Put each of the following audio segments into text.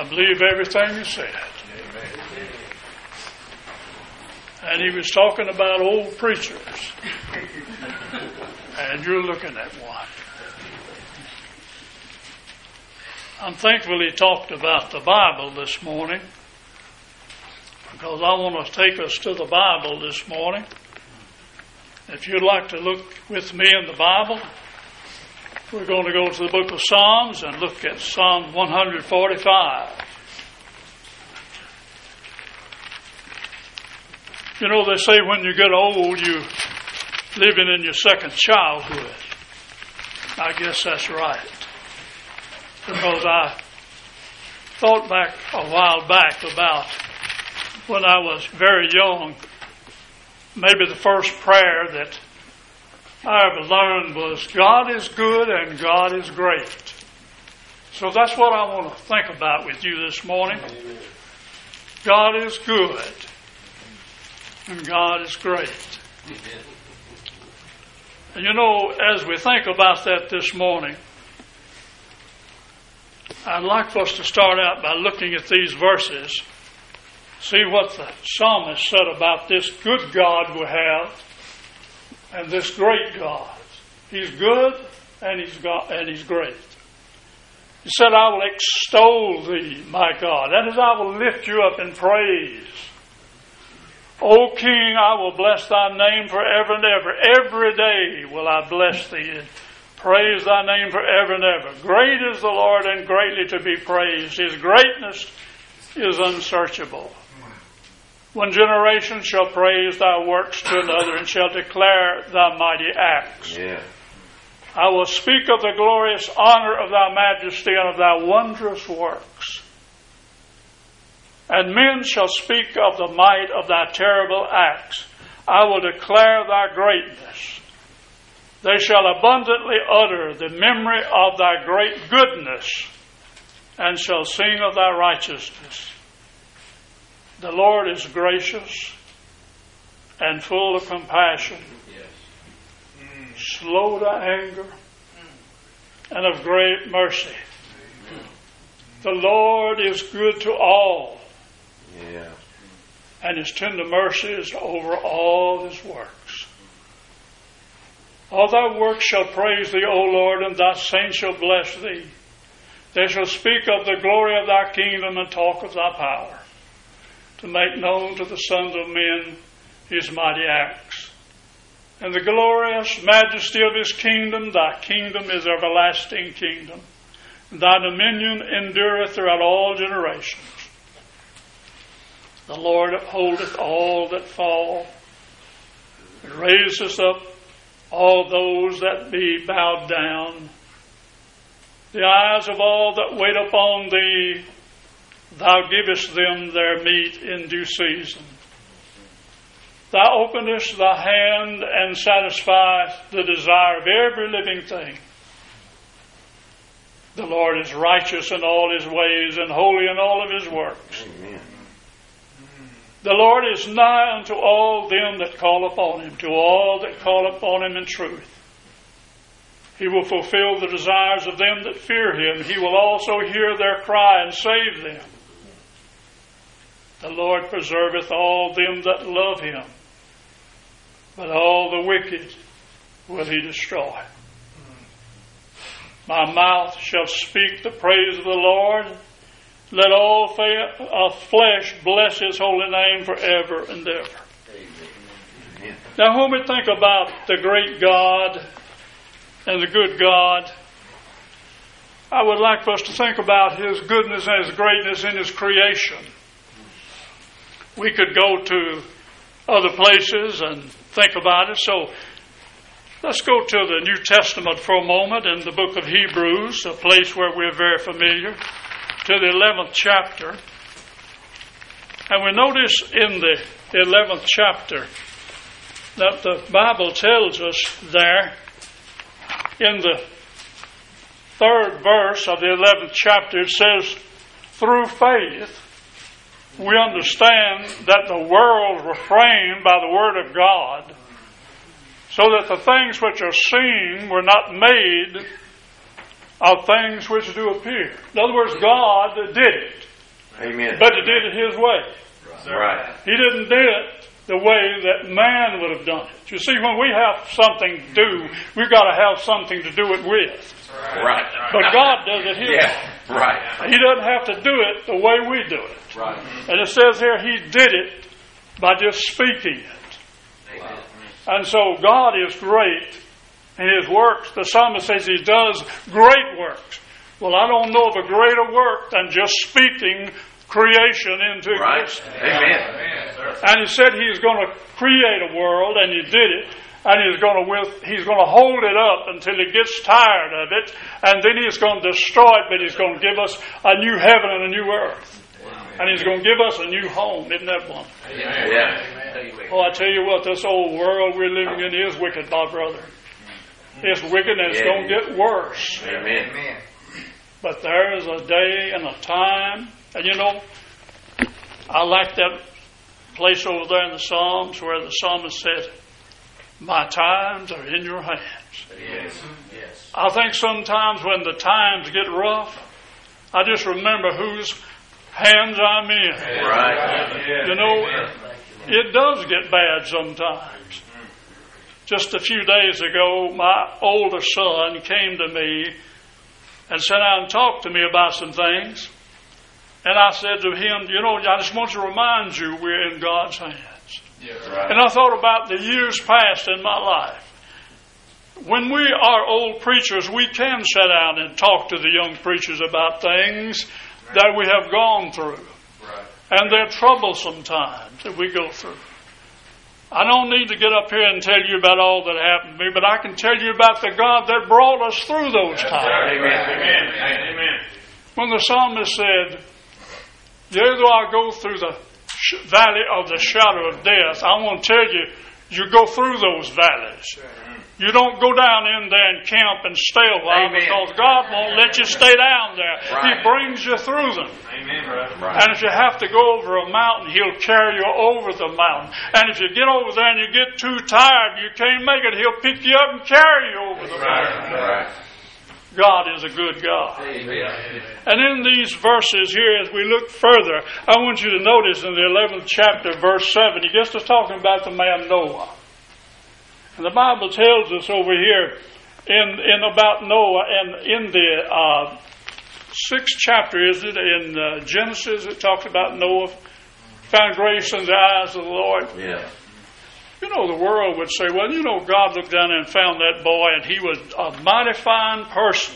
I believe everything you said. And he was talking about old preachers. And you're looking at one. I'm thankful he talked about the Bible this morning, because I want to take us to the Bible this morning. If you'd like to look with me in the Bible, we're going to go to the book of Psalms and look at Psalm 145. You know, they say when you get old, you're living in your second childhood. I guess that's right. Because I thought back a while back about when I was very young, maybe the first prayer that I ever learned was, God is good and God is great. So that's what I want to think about with you this morning. God is good and God is great. And you know, as we think about that this morning, I'd like for us to start out by looking at these verses, see what the psalmist said about this good God we have and this great God. He's good and He's great. He said, I will extol thee, my God. That is, I will lift you up in praise. O King, I will bless thy name forever and ever. Every day will I bless thee and praise thy name forever and ever. Great is the Lord and greatly to be praised. His greatness is unsearchable. One generation shall praise thy works to another and shall declare thy mighty acts. Yeah. I will speak of the glorious honor of thy majesty and of thy wondrous works. And men shall speak of the might of thy terrible acts. I will declare thy greatness. They shall abundantly utter the memory of thy great goodness and shall sing of thy righteousness. The Lord is gracious and full of compassion, slow to anger, and of great mercy. The Lord is good to all, and his tender mercies over all his works. All thy works shall praise thee, O Lord, and thy saints shall bless thee. They shall speak of the glory of thy kingdom and talk of thy power, to make known to the sons of men his mighty acts. And the glorious majesty of his kingdom, thy kingdom is everlasting kingdom. Thy dominion endureth throughout all generations. The Lord upholdeth all that fall, and raiseth up all those that be bowed down. The eyes of all that wait upon thee, thou givest them their meat in due season. Thou openest thy hand and satisfiest the desire of every living thing. The Lord is righteous in all his ways and holy in all of his works. Amen. The Lord is nigh unto all them that call upon him, to all that call upon him in truth. He will fulfill the desires of them that fear him. He will also hear their cry and save them. The Lord preserveth all them that love him, but all the wicked will he destroy. My mouth shall speak the praise of the Lord. Let all flesh bless his holy name forever and ever. Amen. Now, when we think about the great God and the good God, I would like for us to think about his goodness and his greatness in his creation. We could go to other places and think about it. So let's go to the New Testament for a moment in the book of Hebrews, a place where we're very familiar, to the 11th chapter. And we notice in the 11th chapter that the Bible tells us there in the 3rd verse of the 11th chapter, it says, through faith we understand that the worlds were framed by the Word of God, so that the things which are seen were not made of things which do appear. In other words, God did it. Amen. But He did it His way. Right. He didn't do it the way that man would have done it. You see, when we have something to do, we've got to have something to do it with. Right. But God does it His way. Yeah. Right. He doesn't have to do it the way we do it. Right. And it says here He did it by just speaking it. Wow. And so God is great in His works. The psalmist says He does great works. Well, I don't know of a greater work than just speaking creation into existence. Amen. And He said He's going to create a world, and He did it. And He's going to hold it up until He gets tired of it, and then He's going to destroy it, but He's going to give us a new heaven and a new earth. And He's going to give us a new home. Isn't that one? Yeah. Oh, I tell you what, this old world we're living in is wicked, my brother. It's wicked, and it's going to get worse. Amen. But there is a day and a time. And you know, I like that place over there in the Psalms where the psalmist said, "My times are in your hands." Yes. I think sometimes when the times get rough, I just remember whose hands I'm in. Right. You know, it does get bad sometimes. Just a few days ago, my older son came to me and sat down and talked to me about some things. And I said to him, you know, I just want to remind you we're in God's hands. Right. And I thought about the years past in my life. When we are old preachers, we can sit down and talk to the young preachers about things that we have gone through. Right. And they're troublesome times that we go through. I don't need to get up here and tell you about all that happened to me, but I can tell you about the God that brought us through those times. Amen. When the psalmist said, yea, though I go through the valley of the shadow of death, I want to tell you, you go through those valleys. You don't go down in there and camp and stay a while. Amen. Because God won't let you stay down there. Right. He brings you through them. Amen. Right. And if you have to go over a mountain, He'll carry you over the mountain. And if you get over there and you get too tired, you can't make it, He'll pick you up and carry you over the mountain. Right. God is a good God. Amen. And in these verses here, as we look further, I want you to notice in the 11th chapter, verse 7, He gets to talking about the man Noah. And the Bible tells us over here in about Noah, and in the 6th chapter, is it, in Genesis, it talks about Noah found grace in the eyes of the Lord. Yeah. You know, the world would say, well, you know, God looked down and found that boy, and he was a mighty fine person.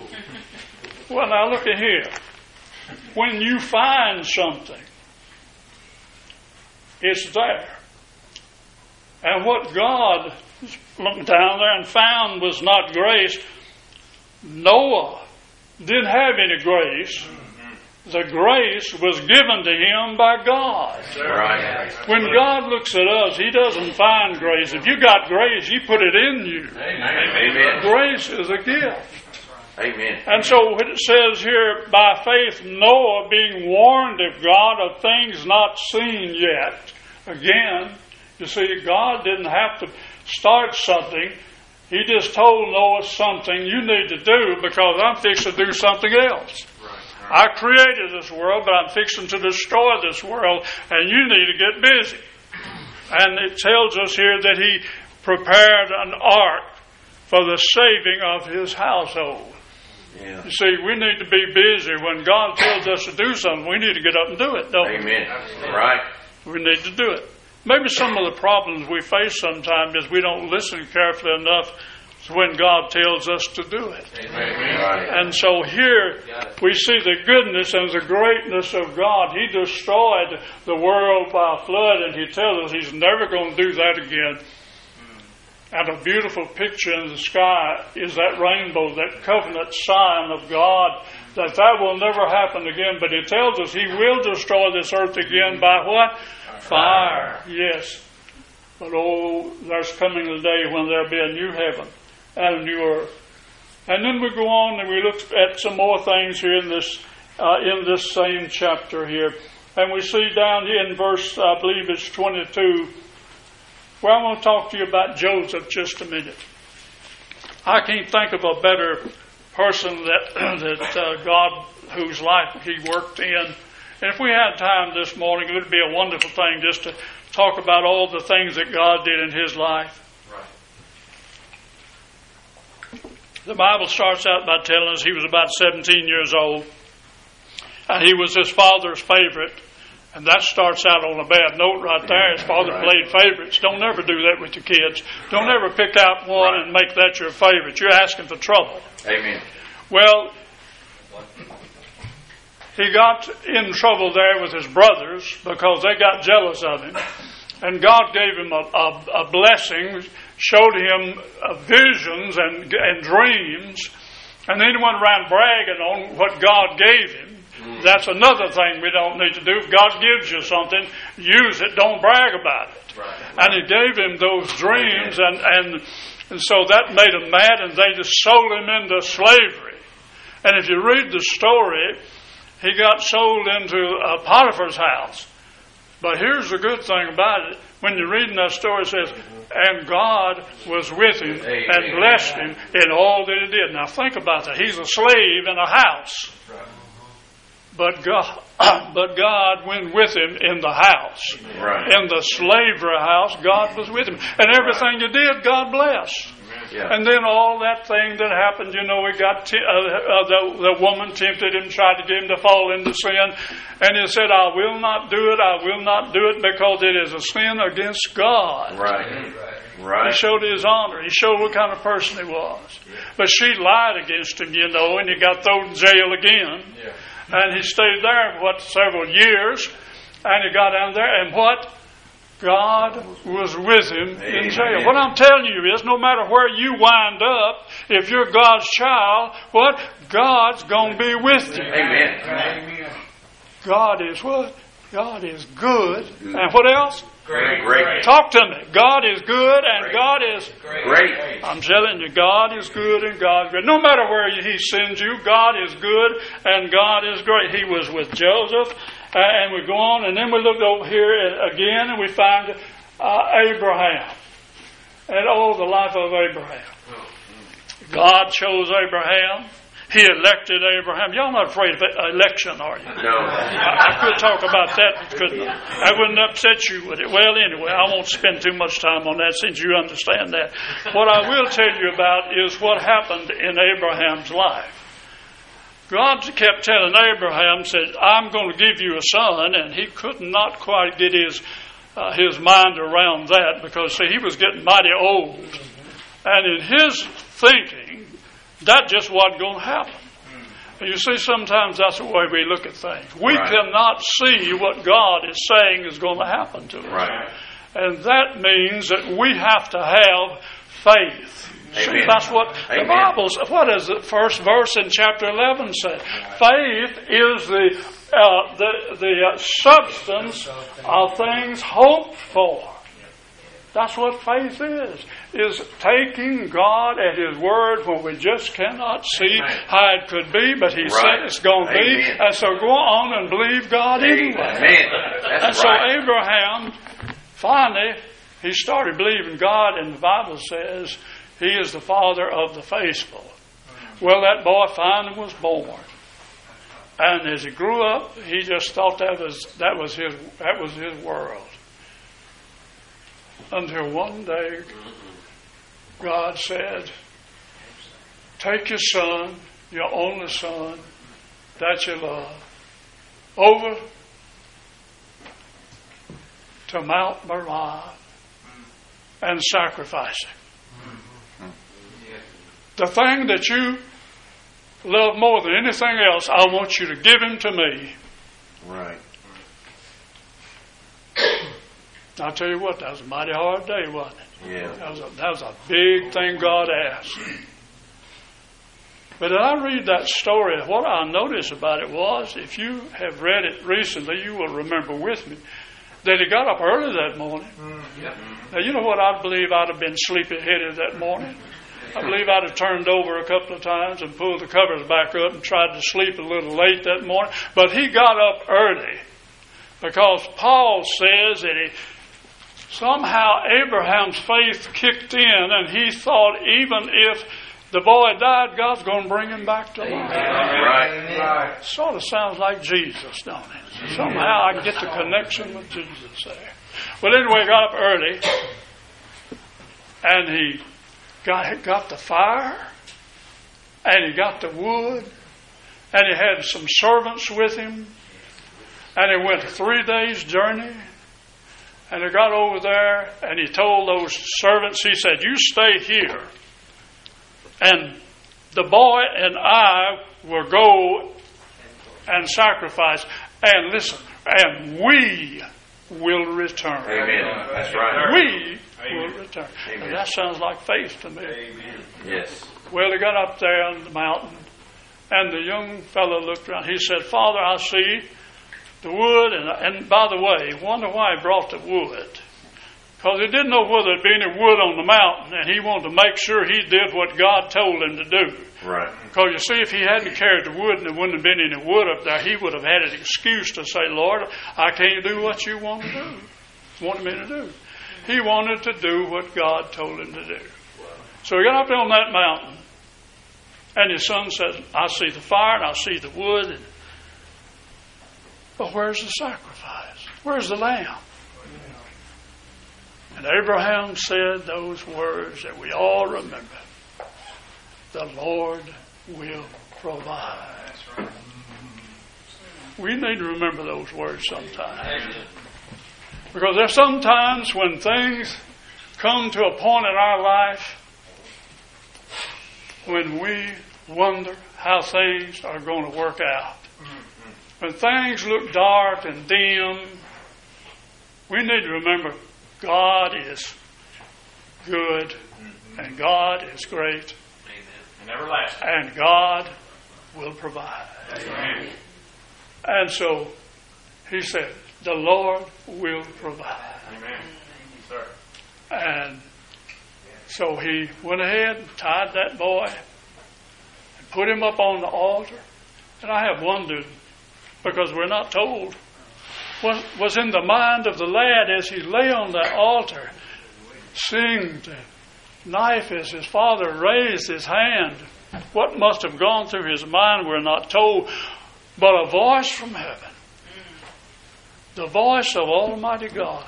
Well, now look at here. When you find something, it's there. And what God looked down there and found was not grace. Noah didn't have any grace. The grace was given to him by God. Right. When God looks at us, He doesn't find grace. If you got grace, He put it in you. Amen. Grace is a gift. Amen. And so it says here, by faith, Noah being warned of God of things not seen yet. Again, you see, God didn't have to start something. He just told Noah something you need to do because I'm fixing to do something else. I created this world, but I'm fixing to destroy this world, and you need to get busy. And it tells us here that He prepared an ark for the saving of His household. Yeah. You see, we need to be busy. When God tells us to do something, we need to get up and do it, don't we? Amen. Right. We need to do it. Maybe some of the problems we face sometimes is we don't listen carefully enough when God tells us to do it. Amen. And so here we see the goodness and the greatness of God. He destroyed the world by a flood, and He tells us He's never going to do that again. And a beautiful picture in the sky is that rainbow, that covenant sign of God, that will never happen again. But He tells us He will destroy this earth again by what? Fire. Yes. But there's coming a day when there'll be a new heaven and a new earth. And then we go on and we look at some more things here in this same chapter here. And we see down here in verse, I believe it's 22, where I want to talk to you about Joseph just a minute. I can't think of a better person that God, whose life he worked in And if we had time this morning, it would be a wonderful thing just to talk about all the things that God did in his life. The Bible starts out by telling us he was about 17 years old, and he was his father's favorite. And that starts out on a bad note right there. His father played favorites. Don't ever do that with your kids. Don't ever pick out one and make that your favorite. You're asking for trouble. Amen. Well, he got in trouble there with his brothers because they got jealous of him. And God gave him a blessing, showed him visions and dreams, and then he went around bragging on what God gave him. That's another thing we don't need to do. If God gives you something, use it. Don't brag about it. Right. And he gave him those dreams, and so that made him mad, and they just sold him into slavery. And if you read the story, he got sold into Potiphar's house. But here's the good thing about it. When you're reading that story, it says, and God was with him and blessed him in all that he did. Now think about that. He's a slave in a house. But God went with him in the house. Right. In the slavery house, God was with him. And everything he did, God blessed. Yeah. And then all that thing that happened, he got the woman tempted him, tried to get him to fall into sin. And he said, I will not do it, because it is a sin against God. Right. He showed his honor. He showed what kind of person he was. But she lied against him, and he got thrown in jail again. Yeah. And he stayed there, several years. And he got down there, and what? God was with him in jail. What I'm telling you is, no matter where you wind up, if you're God's child, what? God's going to be with you. Amen. God is what? God is good. And what else? Great. Talk to me. God is good and God is great. I'm telling you, God is good and God is great. No matter where he sends you, God is good and God is great. He was with Joseph, and we go on, and then we look over here again, and we find Abraham. And the life of Abraham. God chose Abraham. He elected Abraham. Y'all not afraid of election, are you? No. I could talk about that, couldn't I? I wouldn't upset you with it. Well, anyway, I won't spend too much time on that since you understand that. What I will tell you about is what happened in Abraham's life. God kept telling Abraham, said, I'm going to give you a son, and he could not quite get his mind around that because, see, he was getting mighty old. And in his thinking, that just wasn't going to happen. And you see, sometimes that's the way we look at things. We cannot see what God is saying is going to happen to us. Right. And that means that we have to have faith. Amen. See, that's what the Bible says. What does the first verse in chapter 11 say? Faith is the substance of things hoped for. That's what faith is taking God at His word when we just cannot see how it could be, but He said it's going to be, and so go on and believe God anyway. And so Abraham, finally, he started believing God, and the Bible says he is the father of the faithful. Well, that boy finally was born, and as he grew up, he just thought that was his world. Until one day, God said, take your son, your only son, that you love, over to Mount Moriah and sacrifice him. The thing that you love more than anything else, I want you to give him to me. Right. I'll tell you what, that was a mighty hard day, wasn't it? Yeah. That was a big thing God asked. But as I read that story, what I noticed about it was, if you have read it recently, you will remember with me, that he got up early that morning. Now, you know what? I believe I'd have been sleepy-headed that morning. I believe I'd have turned over a couple of times and pulled the covers back up and tried to sleep a little late that morning. But he got up early because Paul says that somehow Abraham's faith kicked in, and he thought even if the boy died, God's going to bring him back to life. Right. Sort of sounds like Jesus, don't it? Somehow I can get the connection with Jesus there. Well, anyway, he got up early, and he got the fire, and he got the wood, and he had some servants with him, and he went a 3 days' journey, and he got over there, and he told those servants, he said, you stay here, and the boy and I will go and sacrifice, and listen, and we will return. Amen. That's right. We will return. And that sounds like faith to me. Amen. Yes. Well, he got up there on the mountain, and the young fellow looked around. He said, Father, I see the wood, and by the way, I wonder why he brought the wood. Because he didn't know whether there'd be any wood on the mountain, and he wanted to make sure he did what God told him to do. Right. Because you see, if he hadn't carried the wood and there wouldn't have been any wood up there, he would have had an excuse to say, Lord, I can't do what you wanted me to do. He wanted to do what God told him to do. So he got up on that mountain, and his son said, I see the fire and I see the wood, but where's the sacrifice? Where's the lamb? And Abraham said those words that we all remember. The Lord will provide. We need to remember those words sometimes. Because there's sometimes when things come to a point in our life when we wonder how things are going to work out. When things look dark and dim, we need to remember God is good and God is great. And everlasting. And God will provide. Amen. And so he said, the Lord will provide. Amen. Sir. And so he went ahead and tied that boy and put him up on the altar. And I have wondered, because we're not told, what was in the mind of the lad as he lay on that altar, seeing the knife as his father raised his hand. What must have gone through his mind, we're not told, but a voice from heaven, the voice of Almighty God,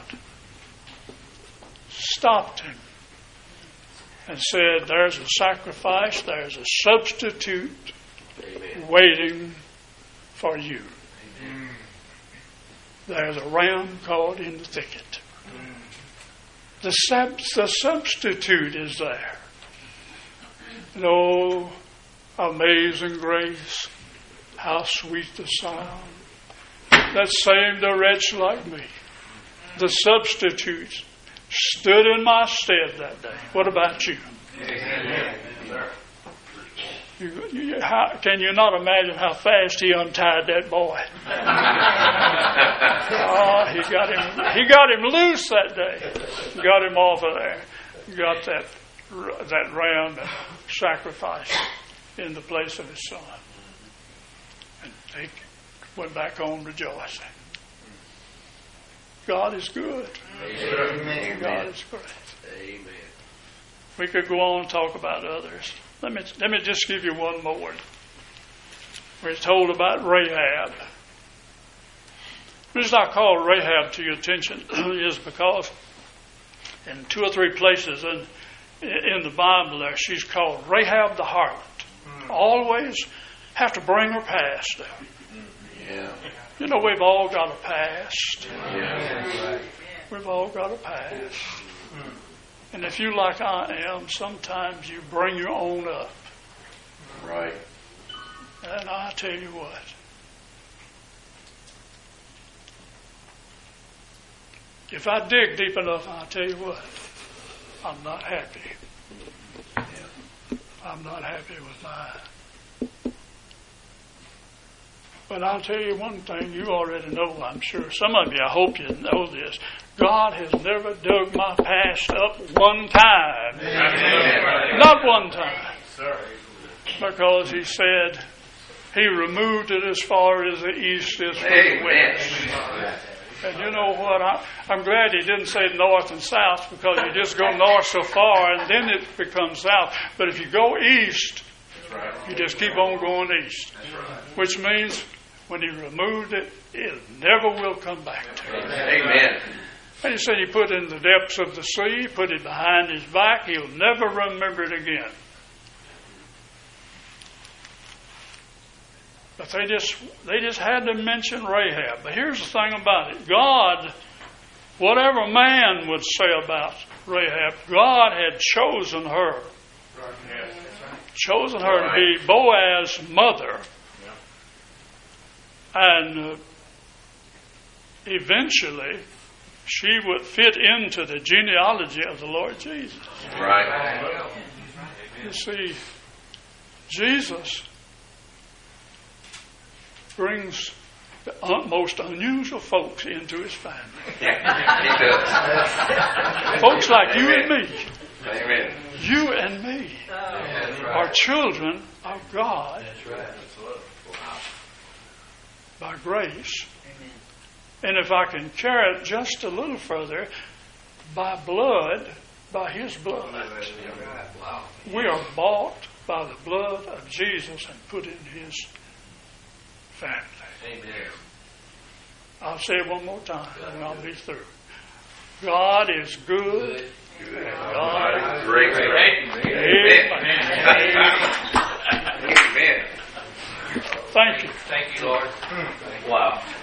stopped him and said, there's a sacrifice, there's a substitute waiting for you. There's a ram caught in the thicket. The substitute is there. And oh, amazing grace, how sweet the sound that saved a wretch like me. The substitute stood in my stead that day. What about you? Amen. Can you not imagine how fast he untied that boy? He got him loose that day. Got him off of there. Got that ram and sacrificed in the place of his son. And they went back home rejoicing. God is good. Amen. God is great. Amen. We could go on and talk about others. Let me just give you one more. We're told about Rahab. The reason I call Rahab to your attention is because in 2 or 3 places in the Bible there, she's called Rahab the harlot. Always have to bring her past there. Yeah. You know, we've all got a past. Yeah. We've all got a past. And if you, like I am, sometimes you bring your own up. Right. And I tell you what, if I dig deep enough, I'll tell you what, I'm not happy. I'm not happy with mine. But I'll tell you one thing you already know, I'm sure. Some of you, I hope you know this. God has never dug my past up one time. Amen. Not one time. Because he said he removed it as far as the east is from the west. And you know what? I'm glad he didn't say north and south, because you just go north so far and then it becomes south. But if you go east, you just keep on going east. Which means when he removed it, it never will come back to it. Amen. And he said he put it in the depths of the sea, put it behind his back. He'll never remember it again. But they just had to mention Rahab. But here's the thing about it. God, whatever man would say about Rahab, God had chosen her. Chosen her to be Boaz's mother. And eventually, she would fit into the genealogy of the Lord Jesus. Right. You see, Jesus brings the most unusual folks into his family. He does. Folks like you and me. Amen. You and me are children of God by grace. And if I can carry it just a little further, by blood, by his blood. We are bought by the blood of Jesus and put in his family. Amen. I'll say it one more time and I'll be through. God is good. And God is Great. Amen. Amen. Thank you. Thank you, Lord. Wow.